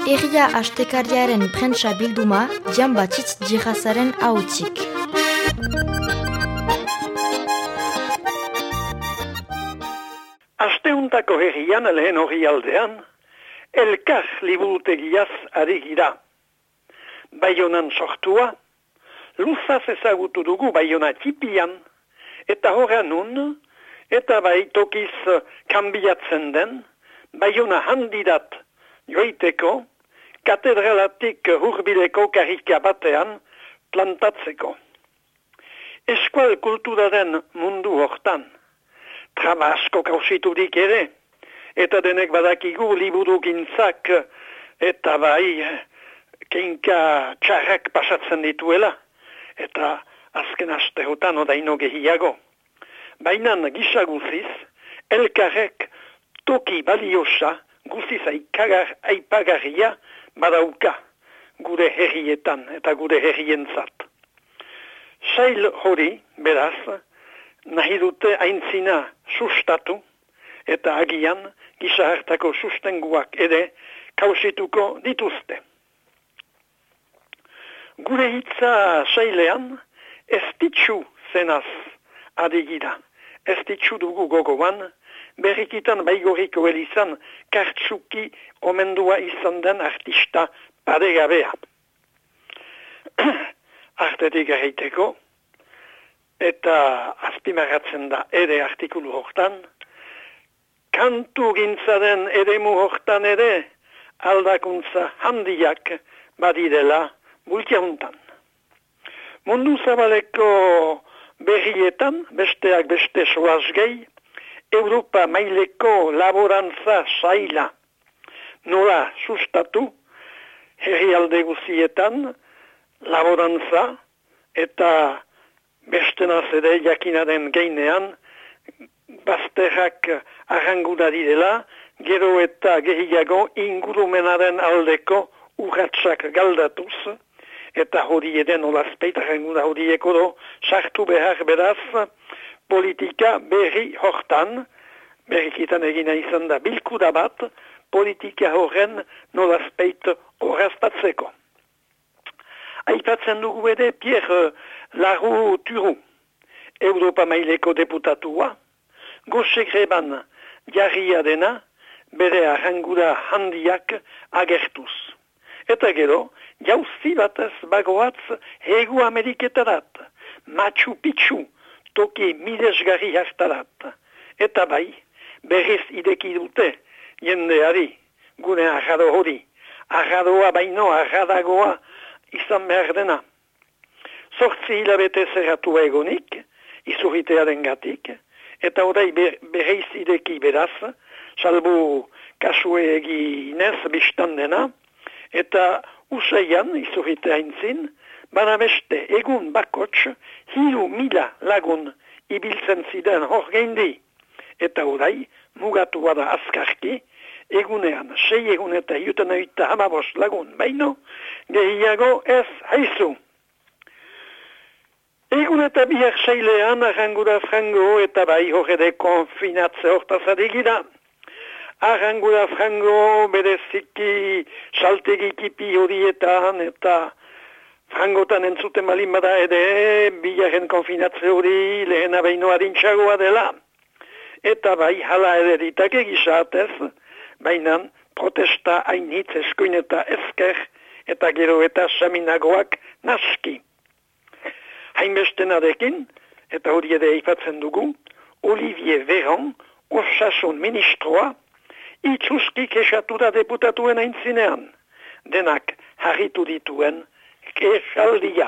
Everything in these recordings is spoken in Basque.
Herria astekariaren prentsa bilduma, Jan Batxitz Jihazaren ahotzik. Asteuntako herrian lehen orrialdean, elkar liburutegiaz ari gira. Baionan sortua, luzaz ezagutu dugu Baiona tipian, eta horra nun, eta bai tokiz kanbiatzen den, Baiona handidat joiteko, katedralatik hurbileko karrika batean plantatzeko. Eskual kulturaren mundu hortan, traba asko kausiturik ere, eta denek badakigu liburu gintzak, eta bai keinka txarrak pasatzen dituela, eta azken asterotan odaino gehiago. Bainan gisa guziz, elkarrek toki baliosa, guziz aipagarria badauka gure herrietan eta gure herrientzat. Sail hori, beraz, nahi dute aintzina sustatu eta agian gisa hartako sustenguak ere kausituko dituzte. Gure hitza sailean ez ditxu zenaz adigira. Ez ditxu dugu gogoan, berrikitan baigoriko elizan kartsuki omendua izan den artista paregabea. Artetik erraiteko, eta azpimarratzen da ere artikulu hortan, kantu gintzaren eremu hortan ere aldakuntza handiak badirela bultiauntan. Mundu zabaleko berrietan, besteak beste soazgei, Europa maileko laborantza saila nola sustatu, herrialde guzietan, laborantza eta bestenaz ere jakinaren geinean, bazterrak arranguda direla, gero eta gehiago ingurumenaren aldeko urratsak galdatuz, eta hori eden olazpeit arranguda horieko do, sartu behar beraz, politika berri hortan, berrikitan egina izan da bilkuda bat, politika horren nolazpeit horaztatzeko. Aipatzen dugu ere Pierre Larouturou, Europa maileko deputatua, goze greban jarria dena, bere arranguda handiak agertuz. Eta gero, jauzi batez bagoatz Hego Ameriketarat, Machu Picchu, toki midesgarri hartarat. Eta bai, berriz ideki dute jendeari, gune arrado hori, arradoa baino arradagoa izan behar dena. 8 hilabete zerratu egonik, izurritearen gatik, eta orai berriz ideki beraz, salbu kasue eginez biztan dena, eta usaian izurritea intzin, bana beste egun bakots 3.000 lagun ibiltzen ziren hor geindi. Eta orai, mugatua da azkarki, egunean 6 egun eta juten oita 15 lagun baino, gehiago ez haizu. Egun eta bihar sailean arrangura frango eta bai horrede konfinatze hortaz adigira. Arrangura frango bereziki saltegi kipi horietan eta frangotan entzuten malin bada ere bilaren konfinatze hori lehena behin adintxagoa dela. Eta bai hala ere ditake gisatez, baina protesta hainitz eskuin eta ezker eta gero eta saminagoak naski. Hainbestenarekin, eta hori ere aipatzen dugu, Olivier Véran, osasun ministroa, itxuski kexatu da deputatuen aintzinean, denak harritu dituen kexaldia.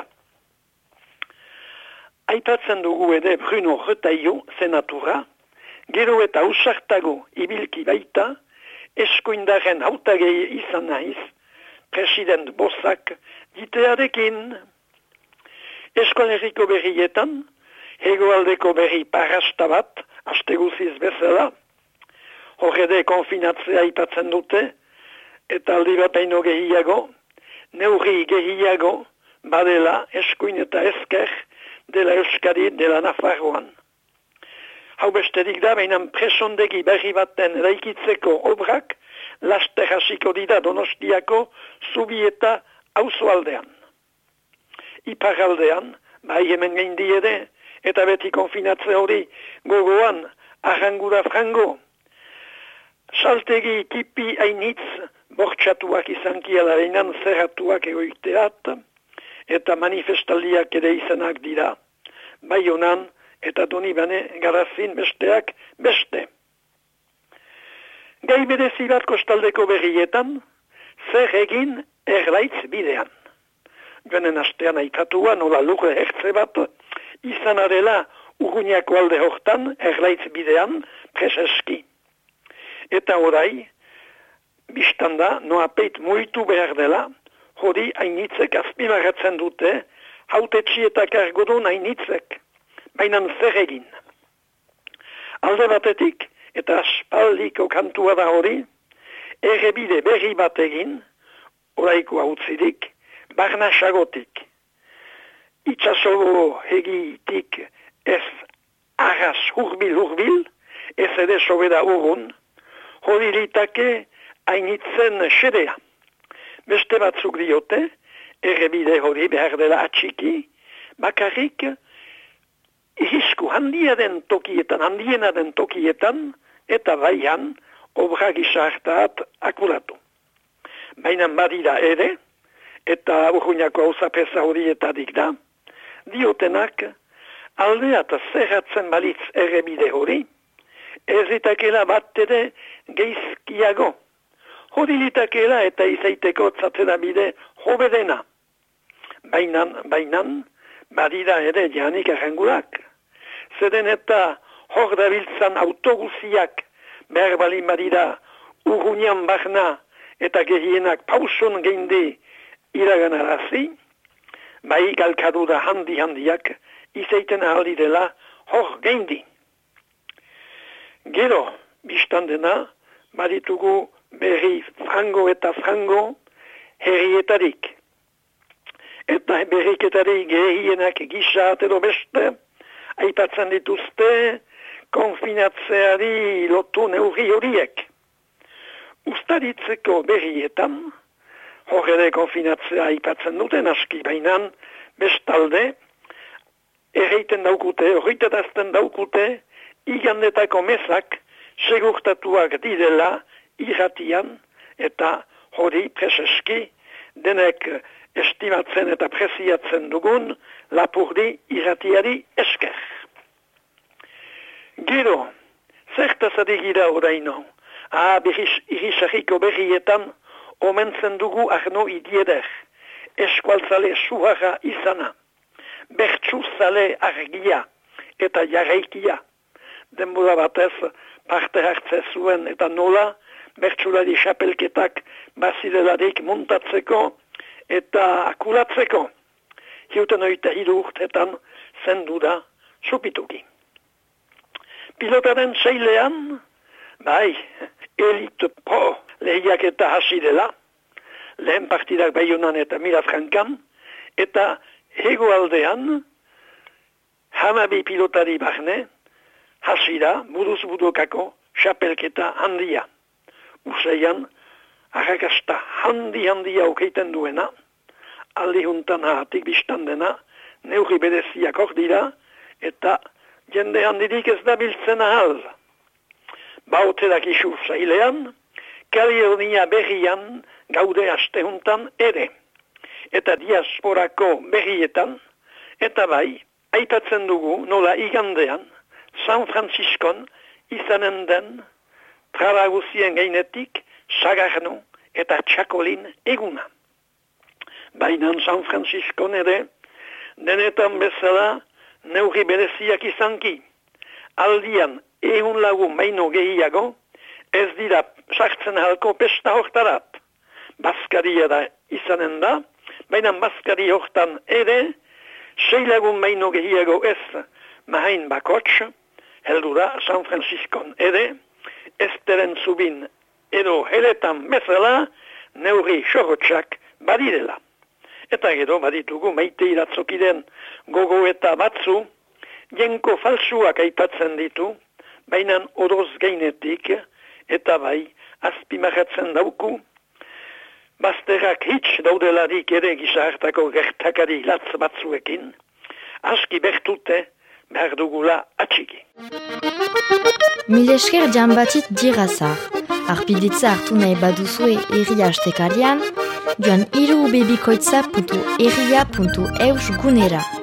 Aipatzen dugu ere Bruno Retailleau, senatura, gero eta usartago ibilki baita, eskuindaren hautagei izan naiz, president Bossak ditearekin. Eskolerriko berrietan, hegoaldeko berri parrasta bat, asteguziz bezala, horrede konfinatzea aipatzen dute, eta aldi bat baino gehiago, neurri gehiago, badela eskuin eta ezker, dela Euskadi, dela Nafarroan. Hau besterik da, behinan presondegi berri baten eraikitzeko obrak, laste hasiko dira Donostiako Zubieta auzoaldean. Iparraldean, bai hemen gaindi ere, eta beti konfinatze hori gogoan, Arrangura frango. Saltegi tipi hainitz, bortxatuak izankia dareinan zerratuak egoiteat, eta manifestaldiak ere izanak dira. Baionan eta Donibane Garazin besteak beste. Gai berezi bat kostaldeko berrietan, zer egin erlaitz bidean. Joanen astean aitatua nola lurre hertze bat, izan arela Urruñako alde hortan, erlaitz bidean, preseski. Eta orai, biztanda, noa peit muitu behar dela, hori hainitzek azpimarratzen dute, hautetxietak argodun hainitzek, bainan zer egin. Alde batetik, eta aspaldiko kantua da hori, errebide berri bat egin, oraiko hautzidik, barna sagotik. Itxasogo hegitik ez arras hurbil, ez ere sobera urrun, hori litake hainitzen xedea. Beste batzuk diote, errebide hori behar dela atxiki, bakarrik irisku handiena den tokietan, eta baian obra gizartaat akuratu. Baina badira ere, eta Urruñako auzapeza horietatik da, diotenak aldeat zerratzen balitz errebide hori, ez litakela bat ere geizkiago. Hori litakela eta izaiteko zatzera bide hobedena. Bainan, badira ere janik arrangurak. Zeren eta hor dabiltzan autobusiak behar balin badira Urruñan barna eta gehienak pauson geinde iraganarazi, bai galkadura handiak izaiten ahaldi dela hor geindi. Gero, biztandena, baditugu berri frango herrietarik. Eta berriketarik gehienak gisa edo beste, aipatzen dituzte konfinatzeari lotu neurri horiek. Ustaritzeko berrietan, hor ere konfinatzea aipatzen duten aski bainan, bestalde, horreitazten daukute, igandetako mezak segurtatuak direla irratian eta hori preseski denek estimatzen eta presiatzen dugun lapurdi irratiari esker. Gero, zertaz adigira oraino, irisarriko berrietan omentzen dugu Arno Idieder, eskualtzale suharra izana, bertsuzale argia eta jarraikia. Denbora batez parte hartze zuen eta nola bertsulari xapelketak bazirelarik muntatzeko eta akulatzeko. Hiuten oita 3 urtetan zendu da supituki. Pilotaren seilean, bai, Elite Pro lehiak eta hasi dela, lehen partidak Baionan eta Milafrankan, eta hegoaldean, hamabi pilotari barne, hasi da, buruz budokako, xapelketa handia. Useian, arrakasta handia aukeiten duena, aldi juntan hatik biztandena, neurri bereziak hor dira, eta jende handirik ez da biltzen ahal. Baoterak isu zailean, Kalifornia berrian gaude aste juntan ere. Eta diasporako berrietan, eta bai, aipatzen dugu nola igandean, San Franciscon izanen den, trabaguzien gainetik, Sagarno eta Txakolin eguna. Bainan San Franciscon ere, denetan bezala neurri bereziak izanki. Aldian 100 lagun baino gehiago, ez dira sartzen halko pesta hortarat. Baskaria da izanen da, baina baskari hortan ere, 6 lagun baino gehiago ez mahain bakots, heldu da San Franciscon ere, ez teren zubin edo heletan bezala, neurri xorotxak badirela. Eta gero baditugu maite iratzokiden gogo eta batzu, jenko falsuak aipatzen ditu, bainan oroz gainetik, eta bai azpimarratzen dauku, bazterrak hitz daudelarik ere gisa hartako gertakari latz batzuekin, aski bertute behar dugula atxiki. Mil esker Giambatit Dirazar. Arpiditza hartu nahi baduzue erria astekarian, joan irubebikoitza.erria.eus gunera.